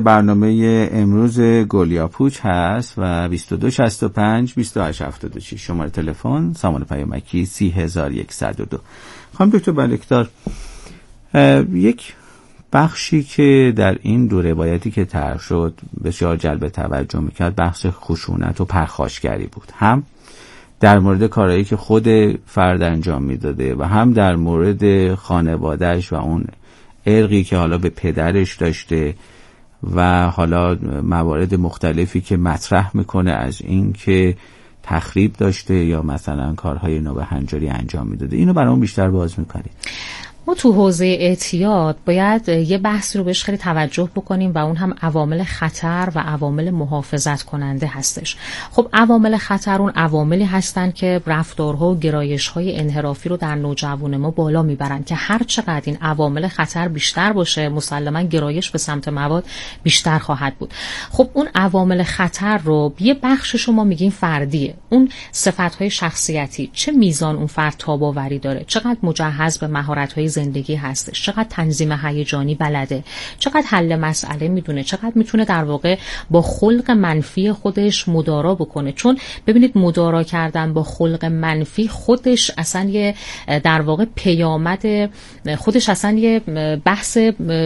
برنامه امروز گلیاپوچ هست و 2265 2876 شماره تلفن، سامان پیامکی 30102. خانم دکتر بلکدار، یک بخشی که در این دو روایتی که طرح شد بسیار جلب توجه میکرد بحث خشونت و پرخاشگری بود، هم در مورد کارهایی که خود فرد انجام میداده و هم در مورد خانوادهش و اون ارقی که حالا به پدرش داشته و حالا موارد مختلفی که مطرح میکنه از این که تخریب داشته یا مثلا کارهای نابهنجاری انجام میداده. اینو برامون بیشتر باز میکنید. ما تو حوزه اعتیاد باید یه بحثی رو بهش خیلی توجه بکنیم و اون هم عوامل خطر و عوامل محافظت کننده هستش. خب عوامل خطر اون عواملی هستن که رفتارها و گرایش‌های انحرافی رو در نوجوان ما بالا میبرن که هر چقدر این عوامل خطر بیشتر باشه مسلماً گرایش به سمت مواد بیشتر خواهد بود. خب اون عوامل خطر رو یه بخشش رو ما میگیم فردیه. اون صفات‌های شخصیتی، چه میزان اون فرد تاب‌آوری داره، چقدر مجهز به مهارت‌های زندگی هستش، چقدر تنظیم هیجانی بلده، چقدر حل مسئله میدونه، چقدر میتونه در واقع با خلق منفی خودش مدارا بکنه. چون ببینید مدارا کردن با خلق منفی خودش اصلا یه در واقع پیامد خودش اصلا یه بحث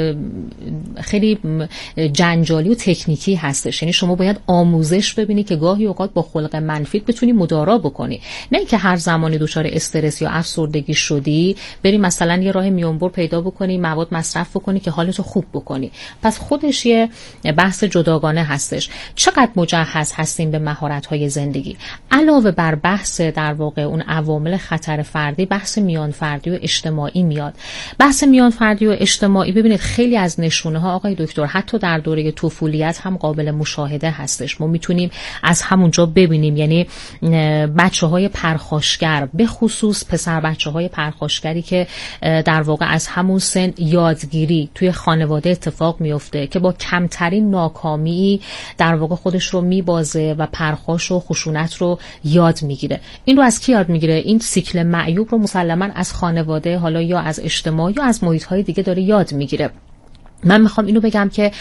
خیلی جنجالی و تکنیکی هستش. یعنی شما باید آموزش ببینی که گاهی اوقات با خلق منفی بتونی مدارا بکنی، نه اینکه هر زمانی دچار استرس یا افسردگی شدی بری مثلا یه راه میانبر پیدا بکنی، مواد مصرف بکنی که حالتو خوب بکنی. پس خودش یه بحث جداگانه هستش. چقدر مجهز هستیم به مهارت‌های زندگی؟ علاوه بر بحث در واقع اون عوامل خطر فردی، بحث میان فردی و اجتماعی میاد. بحث میان فردی و اجتماعی ببینید خیلی از نشونه‌ها آقای دکتر حتی در دوره طفولیت هم قابل مشاهده هستش. ما میتونیم از همونجا ببینیم، یعنی بچه‌های پرخاشگر، به خصوص پسر بچه‌های پرخاشگری که در واقع از همون سن یادگیری توی خانواده اتفاق میفته که با کمترین ناکامی در واقع خودش رو میبازه و پرخاش و خشونت رو یاد میگیره. این رو از کی یاد میگیره؟ این سیکل معیوب رو مسلماً از خانواده، حالا یا از اجتماع یا از محیط‌های دیگه داره یاد میگیره. من میخوام اینو بگم که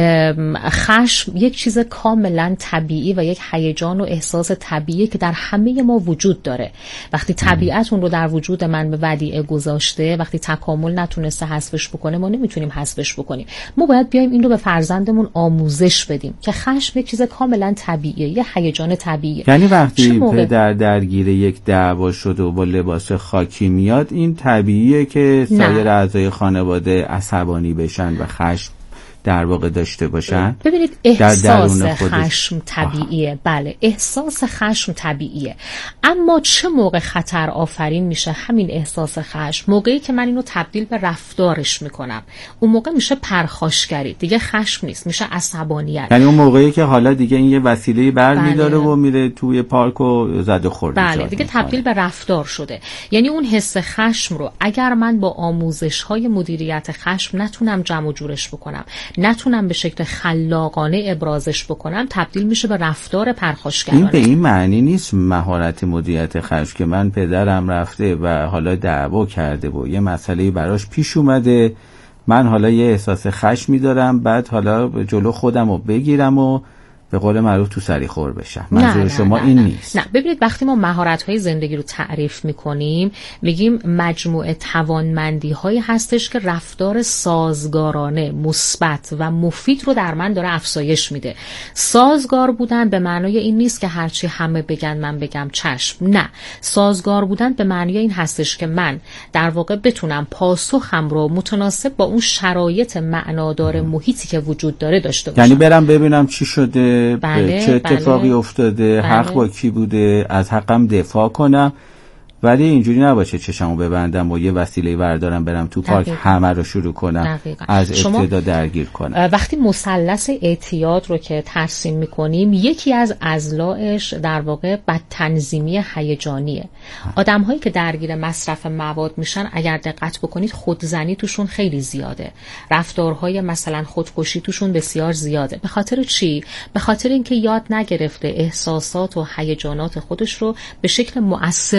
خشم یک چیز کاملا طبیعی و یک هیجان و احساس طبیعی که در همه ما وجود داره. وقتی طبیعت اون رو در وجود من به ودیعه گذاشته، وقتی تکامل نتونسته حذفش بکنه، ما نمیتونیم حذفش بکنیم. ما باید بیایم این رو به فرزندمون آموزش بدیم که خشم یک چیز کاملا طبیعیه، یه هیجان طبیعیه. یعنی وقتی پدر درگیر یک دعوا شده و با لباس خاکی میاد، این طبیعیه که سایر اعضای خانواده عصبانی بشن و خشم در واقع داشته باشن. ببینید احساس خشم طبیعیه. بله احساس خشم طبیعیه، اما چه موقع خطر آفرین میشه همین احساس خشم؟ موقعی که من اینو تبدیل به رفتارش میکنم، اون موقع میشه پرخاشگری، دیگه خشم نیست، میشه عصبانیت. یعنی اون موقعی که حالا دیگه این یه وسیله برمی‌داره و میره توی پارک و زد و خورد. بله دیگه تبدیل به رفتار شده. یعنی اون حس خشم رو اگر من با آموزش‌های مدیریت خشم نتونم جمع و جورش بکنم، نتونم به شکل خلاقانه ابرازش بکنم، تبدیل میشه به رفتار پرخاشگرانه. این به این معنی نیست مهارت مدیریت خشم که من پدرم رفته و حالا دعوا کرده و یه مسئله براش پیش اومده، من حالا یه احساس خشمی دارم، بعد حالا جلو خودم رو بگیرم و به قول معروف تو سری خور بشم. منظور شما این نیست. نه ببینید وقتی ما مهارت‌های زندگی رو تعریف می‌کنیم میگیم مجموعه توانمندی‌هایی هستش که رفتار سازگارانه، مثبت و مفید رو در من داره افزایش میده. سازگار بودن به معنای این نیست که هرچی همه بگن من بگم چشم. نه، سازگار بودن به معنای این هستش که من در واقع بتونم پاسخم رو متناسب با اون شرایط معنادار محیطی که وجود داره داشته باشم. یعنی برم ببینم چی شده، بله، چه اتفاقی افتاده، حق با کی بوده، از حقم دفاع کنم، ولی اینجوری نباشه چشمو ببندم و یه وسیله بردارم برم تو پارک همه رو شروع کنم از ابتدا درگیر کنم. وقتی مثلث اعتیاد رو که ترسیم میکنیم، یکی از اضلاعش در واقع بدتنظیمی هیجانیه. آدم‌هایی که درگیر مصرف مواد میشن اگر دقت بکنید خودزنی توشون خیلی زیاده، رفتارهای مثلا خودکشی توشون بسیار زیاده. به خاطر چی؟ به خاطر اینکه یاد نگرفته احساسات و هیجانات خودش رو به شکل مؤثر بروز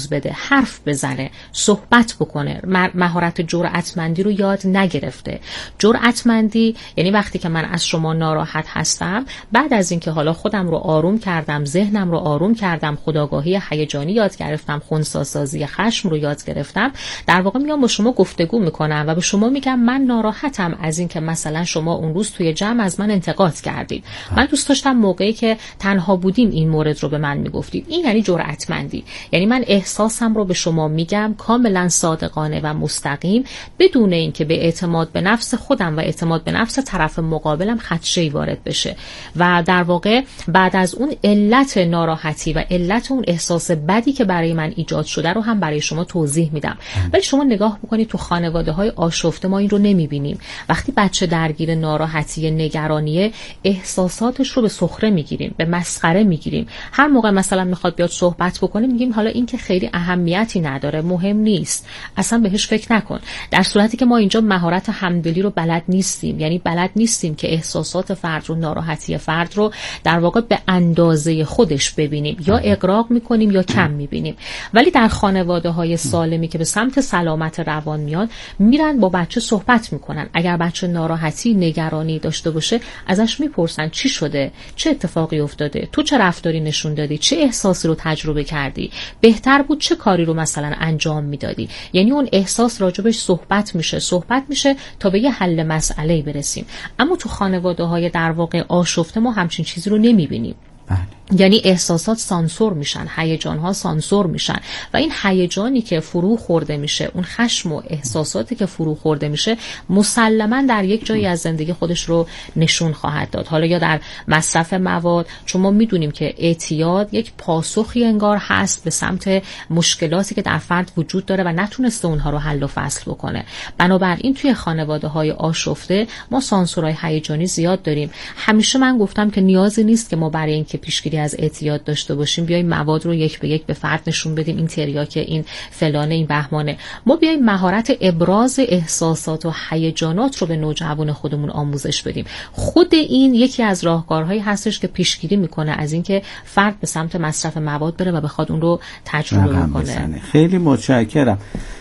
بروز بده، حرف بزنه، صحبت بکنه. مهارت جرأتمندی رو یاد نگرفته. جرأتمندی یعنی وقتی که من از شما ناراحت هستم، بعد از اینکه حالا خودم رو آروم کردم، ذهنم رو آروم کردم، خودآگاهی هیجانی یاد گرفتم، خنثی‌سازی خشم رو یاد گرفتم، در واقع میام با شما گفتگو میکنم و به شما میگم من ناراحتم از اینکه مثلا شما اون روز توی جمع از من انتقاد کردید. من دوست داشتم موقعی که تنها بودیم این مورد رو به من میگفتید. این یعنی جرأتمندی. یعنی من احساسم رو به شما میگم کاملا صادقانه و مستقیم، بدون اینکه به اعتماد به نفس خودم و اعتماد به نفس طرف مقابلم خدشه‌ای وارد بشه. و در واقع بعد از اون علت ناراحتی و علت اون احساس بدی که برای من ایجاد شده رو هم برای شما توضیح میدم. ولی شما نگاه بکنید تو خانواده‌های آشفته ما این رو نمیبینیم. وقتی بچه درگیر ناراحتی، نگرانی، احساساتش رو به سخره میگیریم، به مسخره میگیریم. هر موقع مثلا میخواد بیاد صحبت بکنه میگیم حالا این که خیلی اهمیتی نداره، مهم نیست، اصلا بهش فکر نکن. در صورتی که ما اینجا مهارت همدلی رو بلد نیستیم. یعنی بلد نیستیم که احساسات فرد رو، ناراحتی فرد رو در واقع به اندازه خودش ببینیم، یا اغراق میکنیم یا کم میبینیم. ولی در خانواده‌های سالمی که به سمت سلامت روان میاد، میرن با بچه صحبت میکنن. اگر بچه ناراحتی، نگرانی داشته باشه، ازش میپرسن چی شده، چه اتفاقی افتاده، تو چه رفتاری نشون دادی، چه احساسی رو تجربه کردی، بهتر بود چه کاری رو مثلا انجام میدادی. یعنی اون احساس راجبش صحبت میشه تا به یه حل مسئله برسیم. اما تو خانواده‌های در واقع آشفته ما همچین چیزی رو نمیبینیم. یعنی احساسات سانسور میشن، هیجان‌ها سانسور میشن و این هیجانی که فرو خورده میشه، اون خشم و احساساتی که فرو خورده میشه، مسلماً در یک جایی از زندگی خودش رو نشون خواهد داد. حالا یا در مصرف مواد، چون ما میدونیم که اعتیاد یک پاسخی انگار هست به سمت مشکلاتی که در فرد وجود داره و نتونسته اونها رو حل و فصل بکنه. بنابراین توی خانواده‌های آشفته ما سانسورهای هیجانی زیاد داریم. همیشه من گفتم که نیازی نیست که ما برای اینکه پیشگیری از اعتیاد داشته باشیم بیایم مواد رو یک به یک به فرد نشون بدیم، این تریاک، این فلانه، این بهمانه. ما بیایم مهارت ابراز احساسات و هیجانات رو به نوجوان خودمون آموزش بدیم. خود این یکی از راهکارهایی هستش که پیشگیری میکنه از اینکه فرد به سمت مصرف مواد بره و بخواد اون رو تجربه کنه. خیلی متشکرم.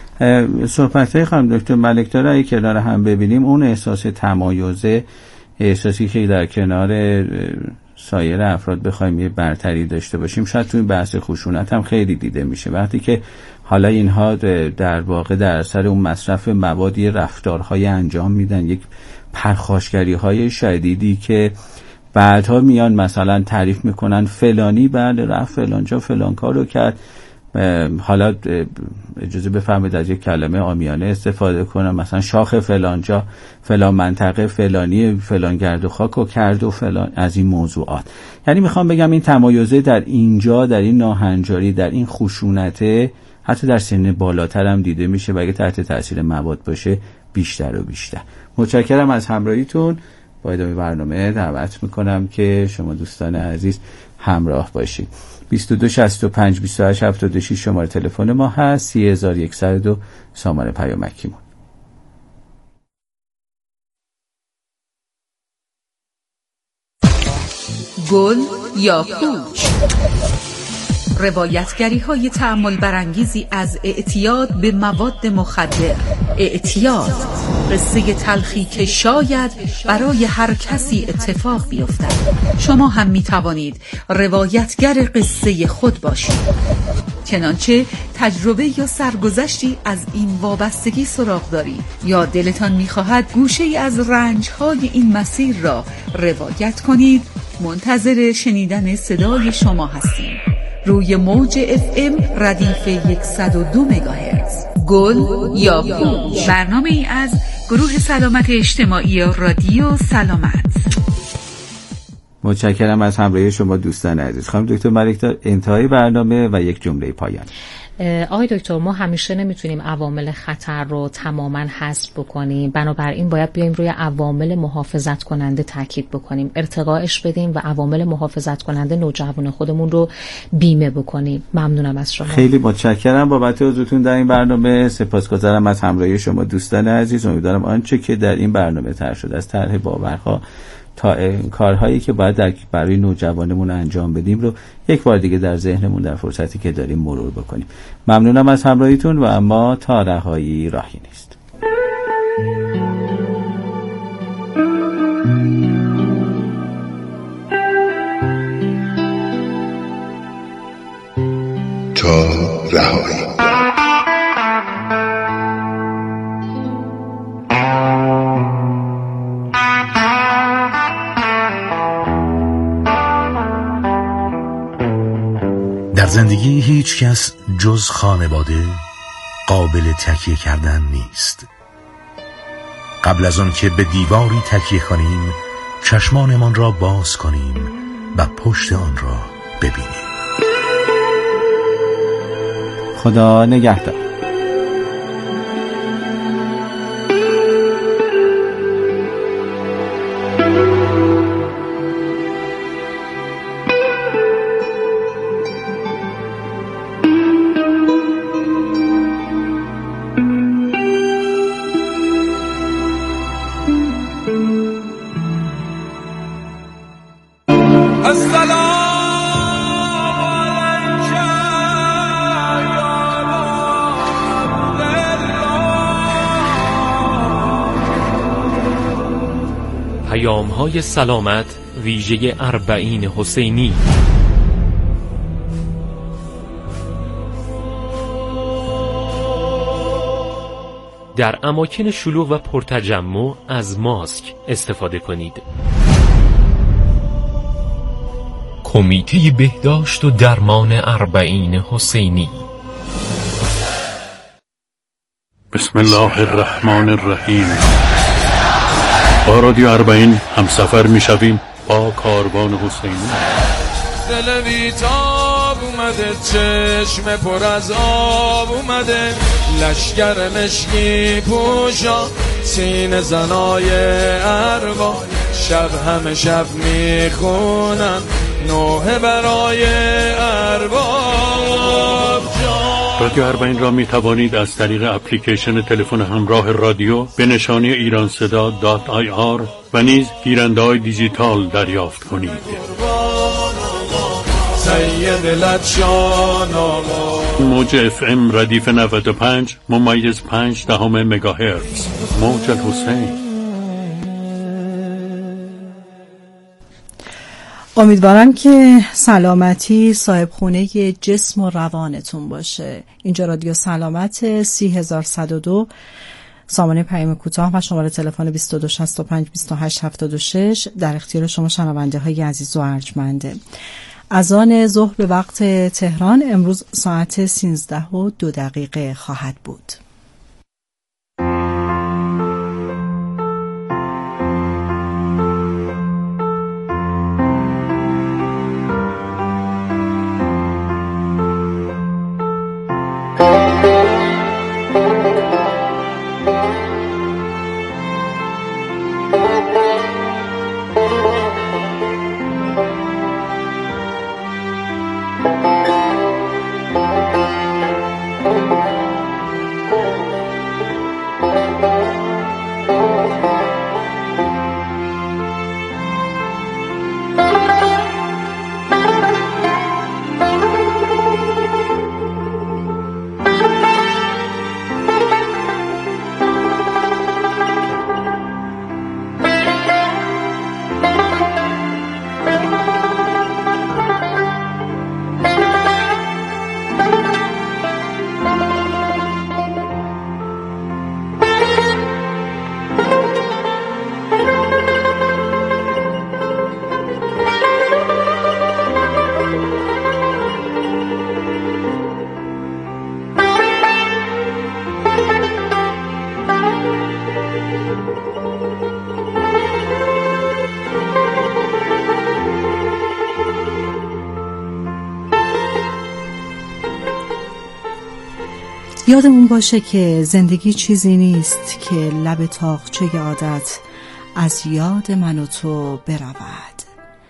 صحبت‌های خانم دکتر ملک‌دار اگه کنار هم ببینیم، اون احساس تمایزه، احساسی که در کنار سایر افراد بخوایم یه برتری داشته باشیم، شاید توی بحث خشونت هم خیلی دیده میشه. وقتی که حالا اینها در واقع در اثر اون مصرف موادی رفتارهای انجام میدن، یک پرخاشگری‌های شدیدی که بعدها میان مثلا تعریف میکنن فلانی بله رفت فلانجا فلان کارو کرد، حالا اجازه بفرمایید از یک کلمه عامیانه استفاده کنم، مثلا شاخ فلانجا فلان منطقه فلانی فلان گرد و خاکو کرد و فلان، از این موضوعات. یعنی میخوام بگم این تمایزه در اینجا، در این ناهنجاری، در این خشونته، حتی در سن بالاتر هم دیده میشه و اگه تحت تاثیر مواد باشه بیشتر و بیشتر. متشکرم از همراهیتون. با ادامه برنامه دعوت میکنم که شما دوستان عزیز همراه باشید. 2265 2876 شماره تلفن ما هست، 3102 سامانه پیامکیمون. گل یا پوچ، روایتگری های تأمل برانگیزی از اعتیاد به مواد مخدر. اعتیاد، قصه تلخی که شاید برای هر کسی اتفاق بیفتد. شما هم می توانید روایتگر قصه خود باشید. چنانچه تجربه یا سرگذشتی از این وابستگی سراغ دارید یا دلتان می خواهد گوشه ای از رنج‌های این مسیر را روایت کنید، منتظر شنیدن صدای شما هستیم. روی موج FM ردیف 102 مگاهرتز. گل یا پوچ، برنامه ای از گروه سلامت اجتماعی رادیو سلامت. متشکرم از همراهی شما دوستان عزیز. خانم دکتر ملک‌دار، انتهای برنامه و یک جمله پایان. آقای دکتر، ما همیشه نمیتونیم عوامل خطر رو تماما حذف بکنیم، بنابراین باید بیایم روی عوامل محافظت کننده تاکید بکنیم، ارتقاش بدیم و عوامل محافظت کننده نوجوان خودمون رو بیمه بکنیم. ممنونم از شما. خیلی متشکرم بابت حضورتون در این برنامه. سپاسگزارم از همراهی شما دوستان عزیز. امیدوارم آنچه که در این برنامه طرح شده از طرح باورها کارهایی که باید برای نوجوانمون انجام بدیم رو یک بار دیگه در ذهنمون در فرصتی که داریم مرور بکنیم. ممنونم از همراهیتون و اما تا رهایی راهی نیست. تا رهایی. در زندگی هیچ کس جز خانواده قابل تکیه کردن نیست. قبل از آن که به دیواری تکیه کنیم، چشمانمان را باز کنیم و پشت آن را ببینیم. خدا نگهدار. پیام‌های سلامت ویژه 40 حسینی. در اماکن شلوغ و پرتجمع از ماسک استفاده کنید. کمیته بهداشت و درمان 40 حسینی. بسم الله الرحمن الرحیم. با رادیو 40 همسفر میشویم با کاروان حسینی. دل بیتاب اومده، چشم پر از آب اومده، لشگر مشکی پوشا، سینه زنای ارباب، شب همه شب میخونن نوحه برای ارباب. رادیو 40 را می توانید از طریق اپلیکیشن تلفن همراه رادیو به نشانی ایرانصدا.ir و نیز گیرنده‌های دیجیتال دریافت کنید. موج FM ردیف 95 ممیز 5 مگاهرتز. موج الحسین. امیدوارم که سلامتی صاحب خونه جسم و روانتون باشه. اینجا رادیو سلامت 30102 سامانه پیام کوتاه و شماره تلفن 2265 2876 در اختیار شما شنونده های عزیز و ارجمنده. اذان ظهر به وقت تهران امروز ساعت 13:02 خواهد بود. یادمون باشه که زندگی چیزی نیست که لب تاقچه عادت از یاد من و تو برود.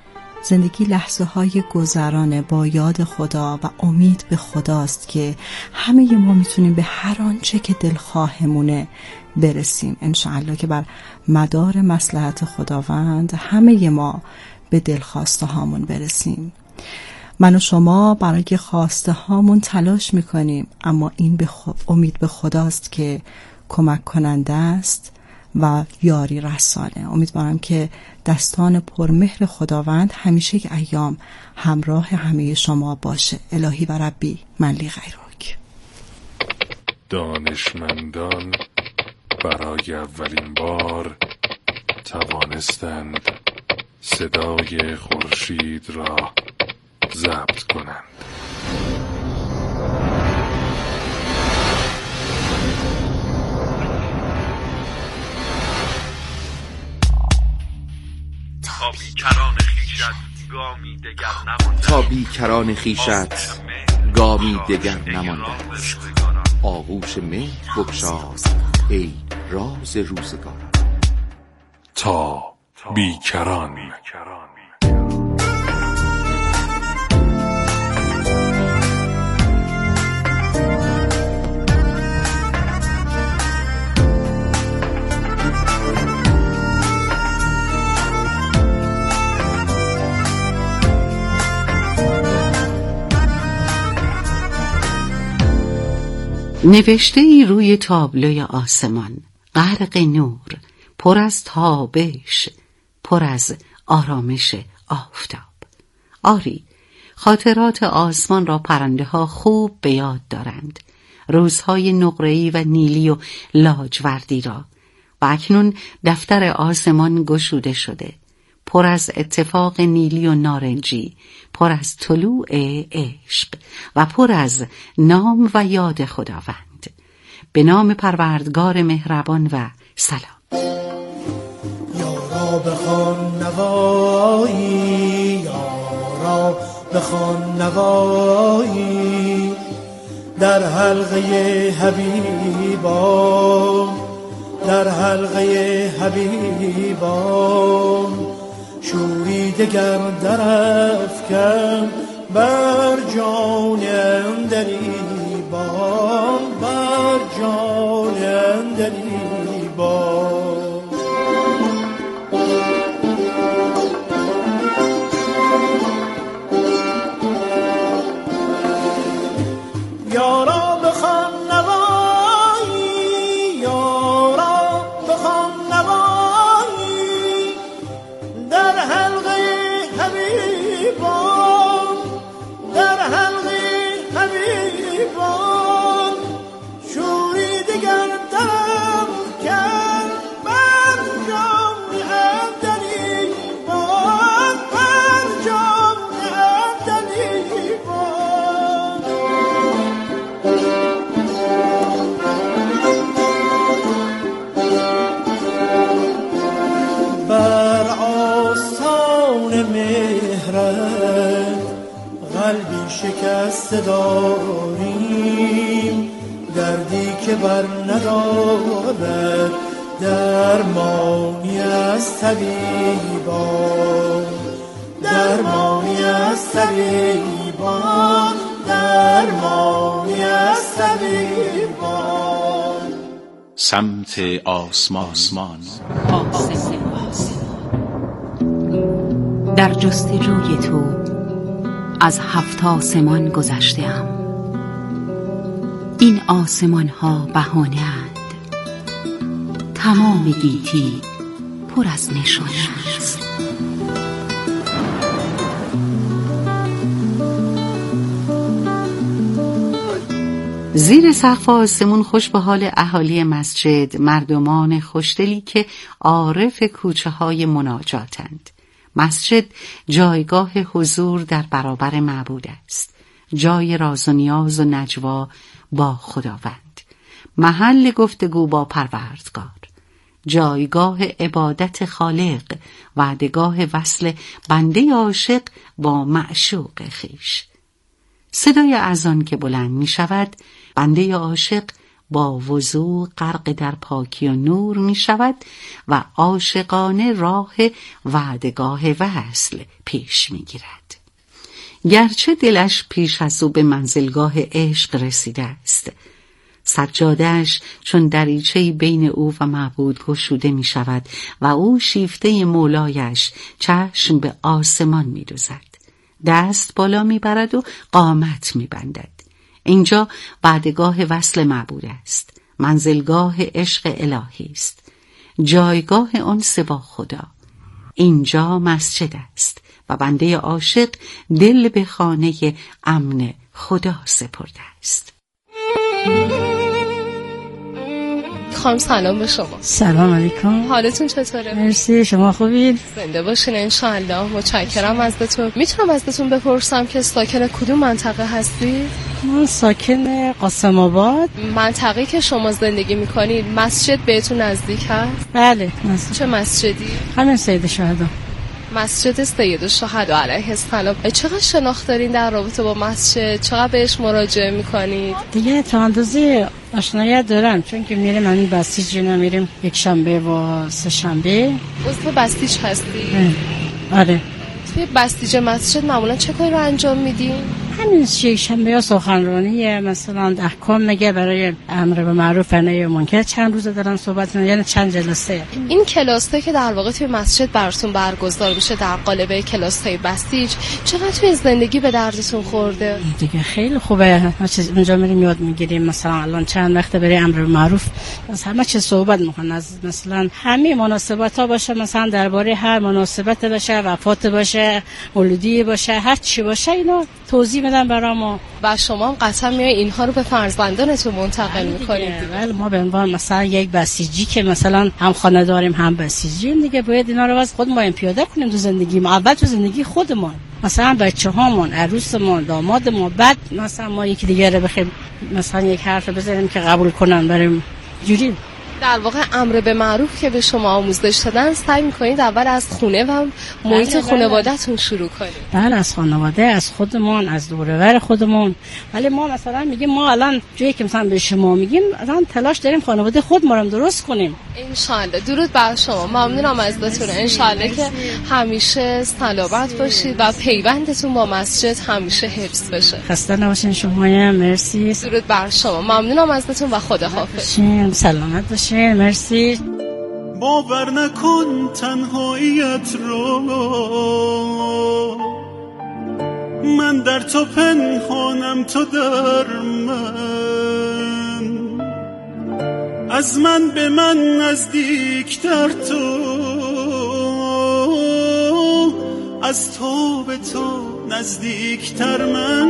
زندگی لحظه های گذرانه با یاد خدا و امید به خداست که همه ما میتونیم به هر آنچه که دلخواهمونه برسیم. انشاءالله که بر مدار مصلحت خداوند همه ما به دلخواسته هامون برسیم. من و شما برای خواسته هامون تلاش میکنیم، اما این امید به خداست که کمک کننده است و یاری رسانه. امیدوارم که دستان پرمهر خداوند همیشه که ایام همراه همه شما باشه. الهی و ربی من لی غیرک. دانشمندان برای اولین بار توانستند صدای خورشید را ضبط کنند. تا بیکران خیشت گامی دگر نمانده است. آغوش مهر بگشای ای راز روزگاران. تا بیکران. نوشته‌ای روی تابلوی آسمان، غرق نور، پر از تابش، پر از آرامش آفتاب. آری، خاطرات آسمان را پرنده‌ها خوب به یاد دارند، روزهای نقره‌ای و نیلی و لاجوردی را. و اکنون دفتر آسمان گشوده شده، پر از اتفاق نیلی و نارنجی، پر از طلوع عشق و پر از نام و یاد خداوند. به نام پروردگار مهربان و سلام. یارا بخوان نوایی، یارا بخوان نوایی، در حلقه حبیبان، در حلقه حبیبان. شوری دگر در افکن بر جان اندلیبان، بر جان اندلیبان. یارا بخوان نوایی، یارا بخوان نوایی، در حلقه حبیبان، در حلقه حبیبان. شوری دگر دم کن بر جان اندلیبان، بر جان اندلیبان. بر آستان مهرت قلبی شکسته داریم، دردی که بر ندارد درمانی از طبیبان، درمانی از طبیبان، درمانی از طبیبان. سمت آسمان. در جستجوی تو از 7 آسمان گذشته‌ام. این آسمان ها بهانه اند، تمام گیتی پر از نشانه است. زیر سقف آسمون خوش به حال اهالی مسجد، مردمان خوشدلی که عارف کوچه های مناجاتند. مسجد جایگاه حضور در برابر معبود است، جای راز و نیاز و نجوا با خداوند، محل گفتگو با پروردگار، جایگاه عبادت خالق، وعدگاه وصل بنده عاشق با معشوق خویش. صدای اذان که بلند می شود، بنده عاشق با وضو غرق در پاکی و نور می شود و عاشقانه راه وعدگاه وصل پیش می گیرد. گرچه دلش پیش از او به منزلگاه عشق رسیده است، سجاده‌اش چون دریچه‌ای بین او و معبود گشوده می شود و او شیفته مولایش چشم به آسمان می دوزد. دست بالا می برد و قامت می بندد. اینجا وعدگاه وصل معبود است، منزلگاه عشق الهی است، جایگاه انس با خدا. اینجا مسجد است و بنده عاشق دل به خانه امن خدا سپرده است. خانم سلام به شما. سلام علیکم. حالتون چطوره؟ مرسی، شما خوبید؟ زنده باشین انشاءالله. متشکرم ازتون. میتونم ازتون بپرسم که ساکن کدوم منطقه هستید؟ من ساکن قاسم آباد. منطقه‌ای که شما زندگی میکنید مسجد بهتون نزدیک هست؟ بله. چه مسجدی؟ همین سید شهدا. مسجد سید الشهدا علیه السلام. چقدر شناخت دارین در رابطه با مسجد؟ چقدر بهش مراجعه میکنید؟ دیگه تا اندازه آشناییت دارم، چون که میریم همین بسیج میریم یک شنبه و سه شنبه. عضو بسیج هستی؟ آره. توی بسیج مسجد معمولا چه کاری رو انجام میدین؟ همین یک شنبه یا سخنرانی مثلا احکام میگه برای امر به معروف و نهی عن منکر چند روز دارن صحبت میکنن، یعنی چند جلسه. این کلاسه که در واقع توی مسجد براتون برگزار میشه در قالب کلاس‌های بسیج، چقدر توی زندگی به دردتون خورده؟ دیگه خیلی خوبه. اونجا میریم یاد میگیریم. مثلا الان چند وقت برای امر به معروف از همه چیز صحبت میکنن، از مثلا همه مناسبت ها باشه، مثلا درباره هر مناسبت باشه، وفات باشه، مولودی باشه، هر چی باشه اینا توضیح میدن برامو. و شما هم قطعا میای اینها رو به فرزندانتون منتقل میکنید. بله، ما به عنوان مثلا یک بسیجی که مثلا هم خانه داریم هم بسیجیم دیگه، باید اینا رو از خودمون پیاده کنیم تو زندگی ما. اول تو زندگی خودمون، مثلا بچه‌هامون، عروسمون، دامادمون، بعد مثلا ما یکی دیگه رو بخیم مثلا یک حرف بزنیم که قبول کنن بریم جوری. در واقع امر به معروف که به شما آموزش دادن سعی می‌کنید اول از خونه و محیط خانواده‌تون شروع کنید. بله، از خانواده، از خودمون، از دور و بر خودمون. ولی ما مثلا میگیم ما الان جایی که مثلا به شما میگیم الان تلاش داریم خانواده خودمون رو درست کنیم. ان شاءالله. درود بر شما. ممنونم ازتون. ان شاءالله که همیشه سلامت باشید و پیوندتون با مسجد همیشه حفظ بشه. خسته نباشین شما. مرسی. درود بر شما. ممنونم ازتون و خداحافظ. سلامت باشین. مرسی. باور نکن تنهاییت رو، من در تو پنهانم تو در من، از من به من نزدیکتر تو، از تو به تو نزدیکتر من.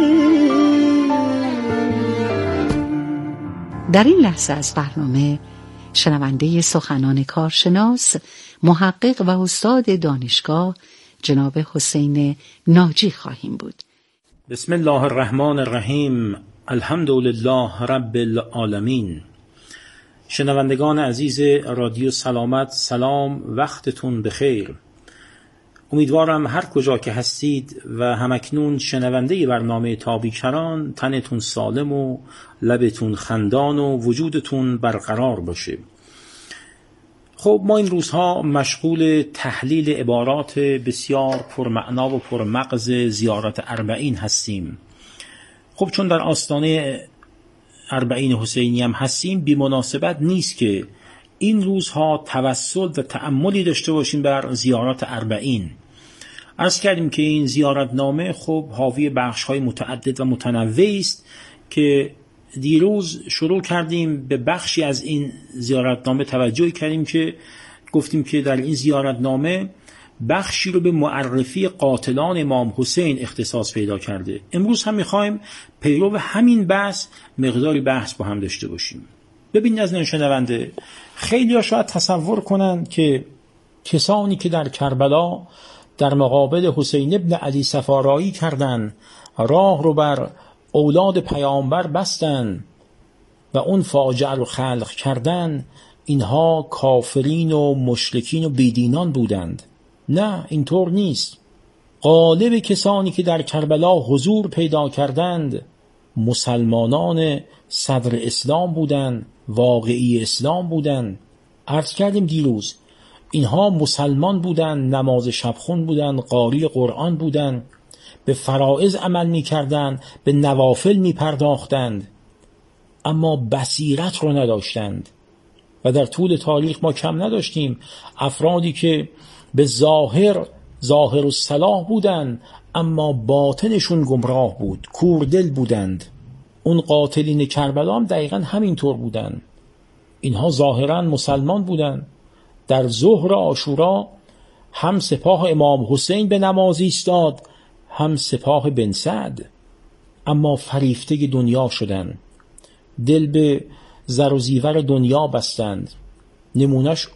در این لحظه از برنامه شنونده سخنان کارشناس، محقق و استاد دانشگاه جناب حسین ناجی خواهیم بود. بسم الله الرحمن الرحیم. الحمد لله رب العالمین. شنوندگان عزیز رادیو سلامت، سلام، وقتتون بخیر. امیدوارم هر کجا که هستید و همکنون شنونده برنامه تا بیکران تنتون سالم و لبتون خندان و وجودتون برقرار باشه. خب ما این روزها مشغول تحلیل عبارات بسیار پرمعنا و پرمغز زیارت اربعین هستیم. خب چون در آستانه اربعین حسینی هم هستیم، بی مناسبت نیست که این روزها توسل و تأملی داشته باشیم بر زیارات اربعین. عرض کردیم که این زیارتنامه خب حاوی بخش‌های متعدد و متنوعی است که دیروز شروع کردیم به بخشی از این زیارتنامه توجه کردیم که گفتیم که در این زیارتنامه بخشی رو به معرفی قاتلان امام حسین اختصاص پیدا کرده. امروز هم می‌خوایم پیرو همین بحث مقداری بحث با هم داشته باشیم. ببینید از شنونده، خیلی‌ها شاید تصور کنند که کسانی که در کربلا در مقابل حسین ابن علی صفارایی کردند، راه رو بر اولاد پیامبر بستن و اون فاجعه رو خلق کردن، اینها کافرین و مشرکین و بیدینان بودند. نه، اینطور نیست. غالب کسانی که در کربلا حضور پیدا کردند مسلمانان صدر اسلام بودن، واقعی اسلام بودن. عرض کردیم دیروز اینها مسلمان بودن، نماز شبخون بودن، قاری قرآن بودن، به فرائض عمل می کردن، به نوافل می پرداختند، اما بصیرت رو نداشتند. و در طول تاریخ ما کم نداشتیم افرادی که به ظاهر الصلاح بودند اما باطنشون گمراه بود، کوردل بودند. اون قاتلین کربلا هم دقیقا همینطور بودند. اینها ظاهرا مسلمان بودند. در ظهر عاشورا هم سپاه امام حسین به نماز ایستاد، هم سپاه بن سعد، اما فریفته دنیا شدند، دل به زر و زیور دنیا بستند. نمونش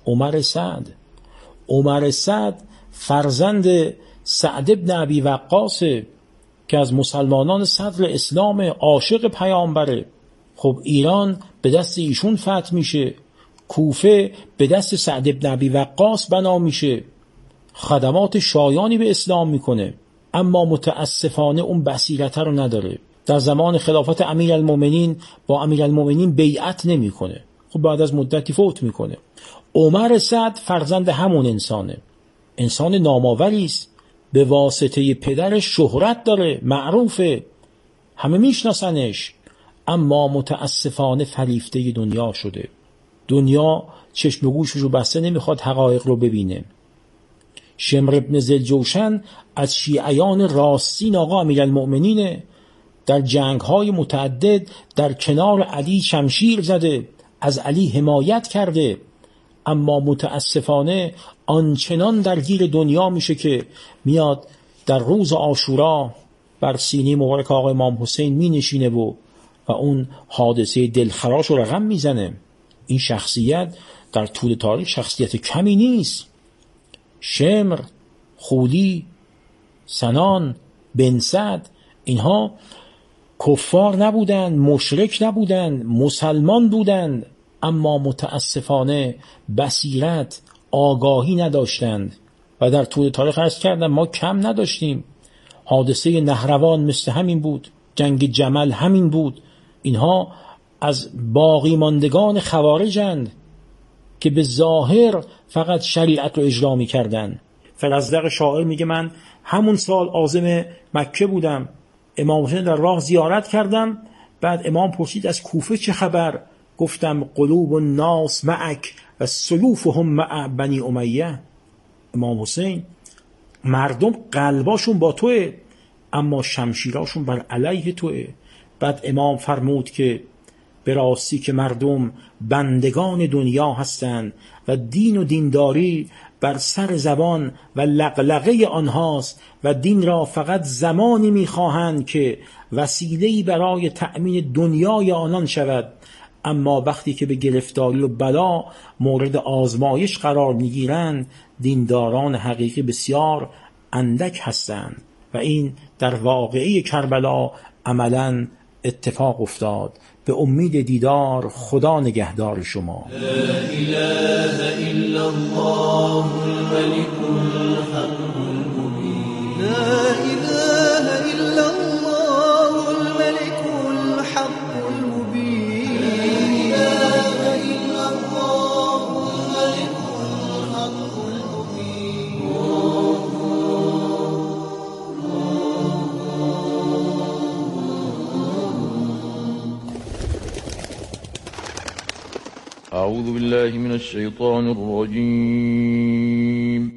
عمر سعد فرزند سعد ابن ابی وقاص که از مسلمانان صدر اسلام، عاشق پیامبره. خب ایران به دست ایشون فتح میشه، کوفه به دست سعد ابن ابی وقاص بنا میشه، خدمات شایانی به اسلام میکنه، اما متاسفانه اون بصیرت رو نداره. در زمان خلافت امیرالمومنین با امیرالمومنین بیعت نمیکنه. خب بعد از مدتی فوت میکنه. عمر سعد فرزند همون انسانه، انسان نامآوری است، به واسطه پدرش شهرت داره، معروفه، همه میشناسنش، اما متاسفانه فریفته دنیا شده. دنیا چشم و گوشش رو بسته، نمیخواد حقایق رو ببینه. شمر ابن ذوالجوشن از شیعیان راستین آقا امیرالمؤمنینه، در جنگ‌های متعدد در کنار علی شمشیر زده، از علی حمایت کرده، اما متاسفانه آنچنان درگیر دنیا میشه که میاد در روز عاشورا بر سینه مبارک آقا امام حسین می نشینه و اون حادثه دلخراش رو رقم میزنه. این شخصیت در طول تاریخ شخصیت کمی نیست. شمر، خولی، سنان، بن سعد، اینها کفار نبودند، مشرک نبودند، مسلمان بودند، اما متاسفانه بصیرت، آگاهی نداشتند. و در طول تاریخ عرض کردم ما کم نداشتیم. حادثه نهروان مثل همین بود، جنگ جمل همین بود. اینها از باقی ماندگان خوارجند که به ظاهر فقط شریعت رو اجرا می کردن. فرزدق شاعر میگه من همون سال عازم مکه بودم، امام حسین در راه زیارت کردم، بعد امام پرسید از کوفه چه خبر؟ گفتم قلوب الناس معک و سیوفهم مع بنی امیه. امام حسین مردم قلباشون با توه اما شمشیراشون بر علیه توه. بعد امام فرمود که به راستی که مردم بندگان دنیا هستند و دین و دینداری بر سر زبان و لغلغه آنهاست و دین را فقط زمانی میخواهند که وسیله‌ای برای تأمین دنیای آنان شود، اما وقتی که به گرفتاری و بلا مورد آزمایش قرار میگیرند دینداران حقیقی بسیار اندک هستند. و این در واقعه کربلا عملاً اتفاق افتاد. به امید دیدار خدا نگهدار شما. لا اله الا الله الملك الحق المبين. لا اله الا الله الملك الحق المبين. لا اله الا الله الملك الحق المبين. أعوذ بالله من الشيطان الرجيم.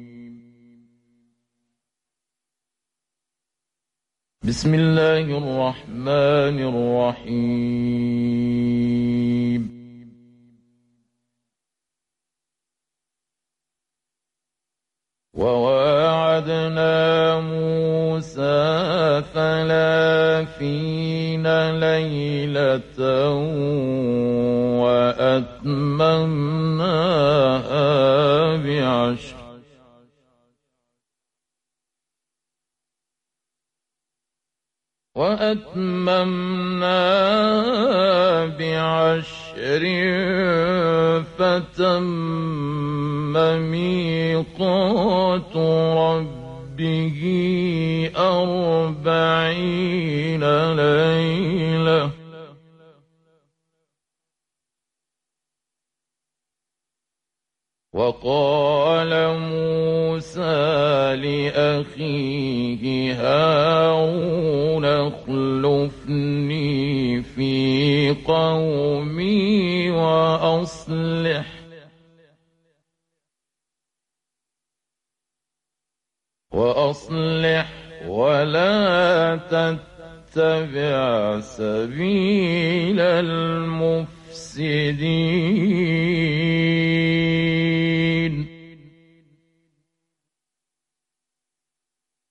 بسم الله الرحمن الرحيم. وواعدنا موسى 30 ليلة وأتممناها بعشر فتم ميقات ربه 40 ليلة وقال موسى لأخيه هارون اخلفني في قومي وأصلح ولا تتبع سبيل المفسدين